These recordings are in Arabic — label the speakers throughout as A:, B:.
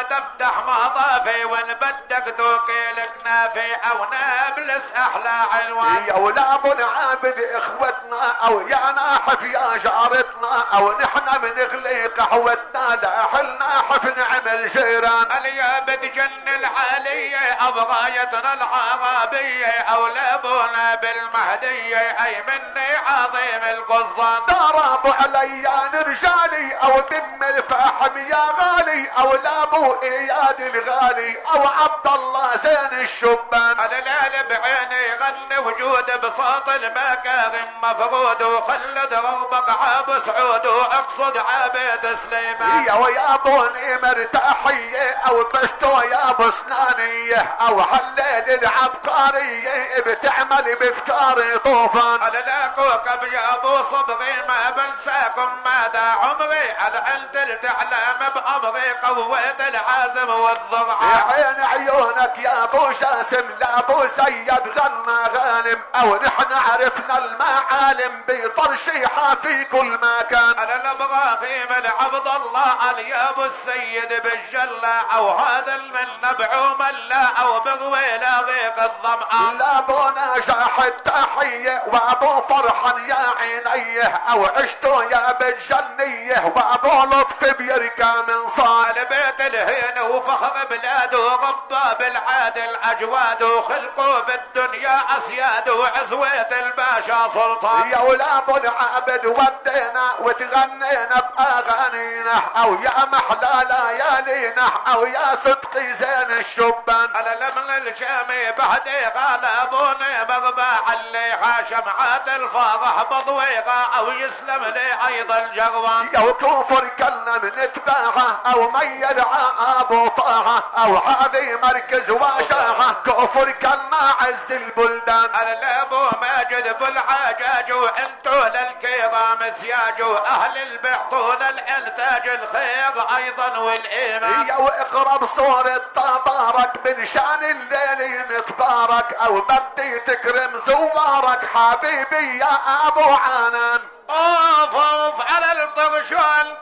A: تفتح مضافي وان بدك توكيلك نافي او نابلس احلى عنوان.
B: يا ولا ابو العابد اخوتنا او يا ناحف يا جارتنا او نحن بنغلي قهوتنا لا حلنا حف نعمل جيران.
A: اليابد جن العالية ابغايتنا العربية او لابونا بالمهدية اي مني عظيم القصدان.
B: ضربوا علي رجالي او دم الفحم يا غالي او لابو اياد الغالي او عبد الله زين الشبان.
A: الهلال بعيني غني وجود بساط المكارم مفقود وخلد رغبك عاب سعود واقصد عبيد سليمان.
B: يا ويا ابو نمر تحيه او بشتو يا ابو سنانيه او حليل العبقريه بتعمل بفكاري طوفان.
A: على كوكب يا ابو صبغي ما بنساكم مدى عمري على عند تعلم بامري قوة العازم والضرعة.
B: يا عين عيونك يا ابو جاسم لا ابو سيد غنى غانم او نحن عرفنا المعالم بترشيحها في كل مكان.
A: على الابراهيم العبد الله علي ابو السيد بالجلة او هذا المن بعوم الله او بغوي لاغيق الظمآن.
B: لا ابو نجاح التحية وابو فرحان يا عينيه او عشتو يا بالجنية وابو لطف بيركى من صان.
A: بيت الهين وفخر بلاده وغبى بالعادل اجواد وخلقوا بالدنيا اسياد وعزوة الباشا سلطان.
B: يا ولا ابو العابد ودينا وتغنينا باغانينا او يا محلى ليالينا او يا صدقي زين الشبان.
A: على لمن الجامي بعدي غالبوني مغبى عليها شمعات الفرح بضويقة او يسلم لي ايضا الجغوان.
B: يا وكفر كلنا نتباعه او من يدعى ابو طاعه او هذه مركز وشاعه كفر كلنا عز البلدان.
A: على ابو ماجد بالعجاج وانتو للكرام سياج واهل البعطون الانتاج الخير ايضا والايمان.
B: يا واقرب صورة تبارك من شان الليل نتبارك او بدي تكرم زوارك حبيبي يا ابو عنان.
A: اوف اوف على الطغشان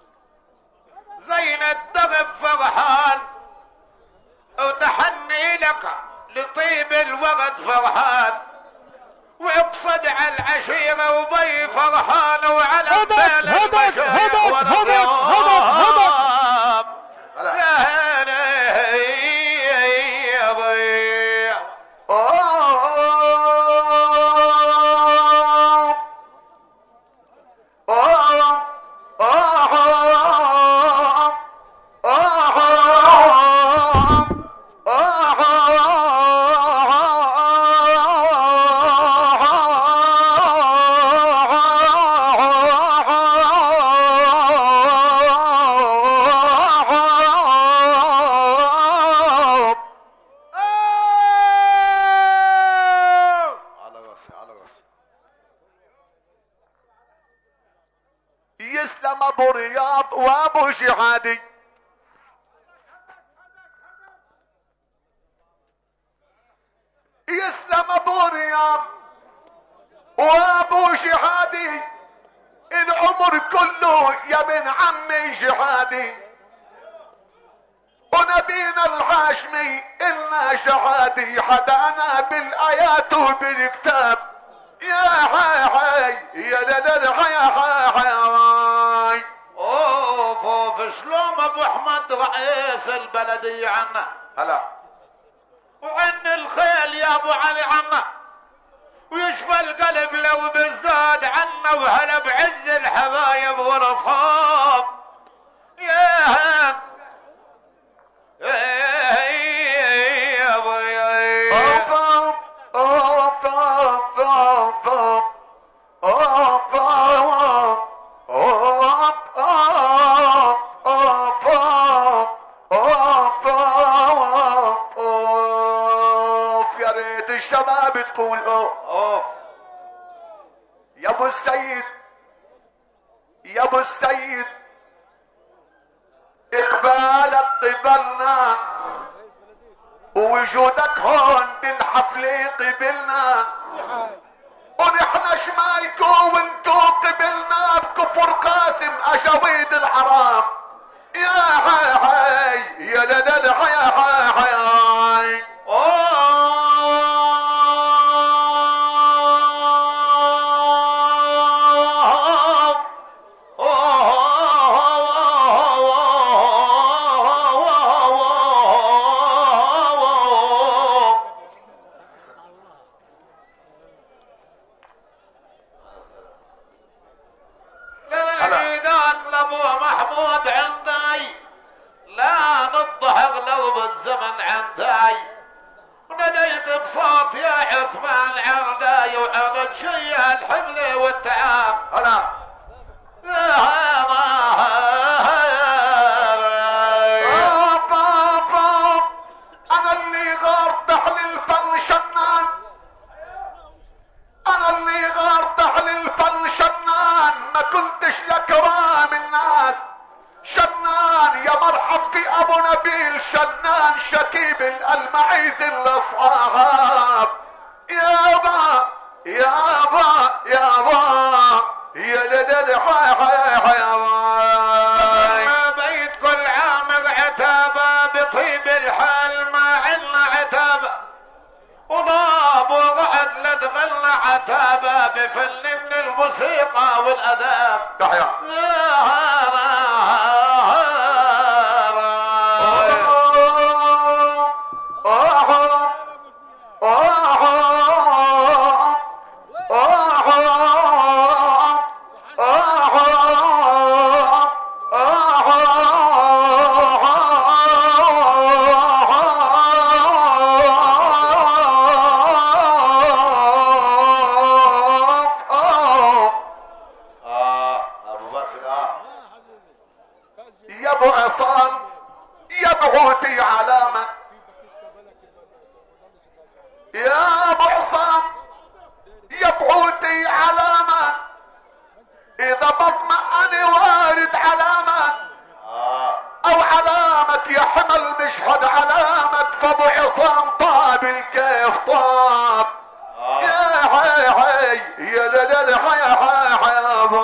A: زين الدغب فرحان وتحني لك لطيب الوقت فرحان واقصد على العشيرة وبي فرحان وعلى بين المشايخ والأصحاب. يا هني يا بي
B: يسلم ابو رياض وابو شهادي. يسلم ابو رياض وابو شهادي العمر كله يا ابن عمي شهادي ونبينا الهاشمي إلنا شهادي حدانا بالايات وبالكتاب. يا حي يا لا حي
A: اوف اوف شلوم ابو احمد رئيس البلدية عنا
B: هلا
A: وعن الخيل يا ابو علي عنا ويشفى القلب لو بيزداد عنا وهلا بعز الحبايب والاصحاب. يا
B: الشباب تقول اوف. يا ابو السيد يا ابو السيد اقبالك قبلنا ووجودك هون بالحفلة قبلنا ونحن شمالكو وانتو قبلنا بكفر قاسم اجاويد العرب. يا حي
A: قلب الزمن عنداي وناديت بصوت يا عثمان عنداي وعرض شي الحمل والتعب
B: هلا انا اللي غار دحل الفن شنان انا اللي غار دحل الفن شنان ما كنتش لكرام الناس شنان يا مرحب في ابو نبيل شنان شكيب المعيد الاصحاب يابا يابا يابا يا لدد
A: ما بيت كل عام عتابة بطيب الحال ما عنا عتابة وضاب وضعت لدغلنا عتابة بفن من الموسيقى والأداب
B: تحيا يا ابو عصام يا بعوتي علامة يا ابو عصام يا بعوتي علامة اذا بطمئن وارد علامة او علامة يا حمل مشهد علامة فابو عصام طاب الكيف طاب يا حي حي يا لدل حي حي حي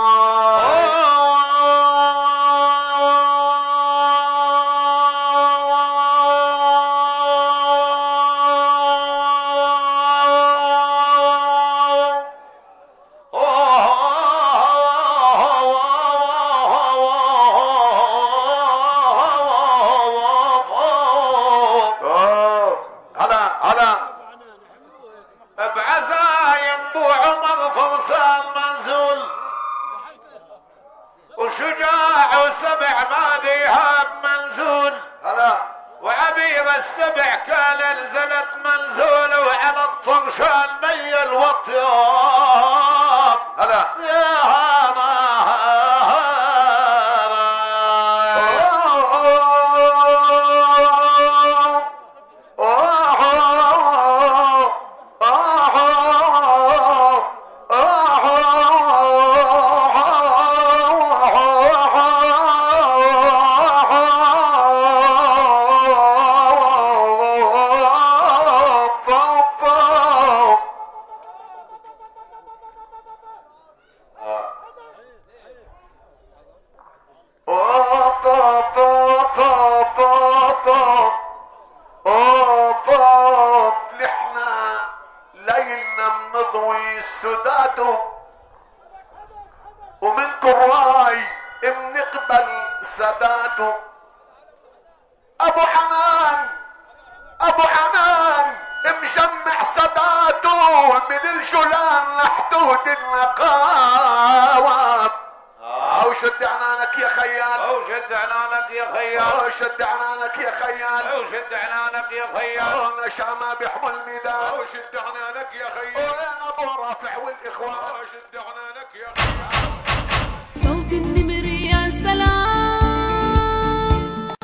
A: بعزايم بو عمر فرسان منزول وشجاع وسبع ما بيهاب منزول وعبير السبع كان نزلت منزول وعلى الطرشان ميل والطياب يا
B: نحنا ليلنا منضوي السداد ومن كراي بنقبل سداته ابو حنان ابو حنان مجمع سداته من الجولان لحدود النقاوة او شد عنانك يا خيال
A: او شد عنانك يا خيال
B: او شد عنانك يا خيال
A: او شد عنانك يا خيال
B: نشامة بيحمل ميدان
A: او شد عنانك يا خيال
B: وين ابو رافع والاخوان
A: او شد عنانك يا خيال
C: صوت النمر يا سلام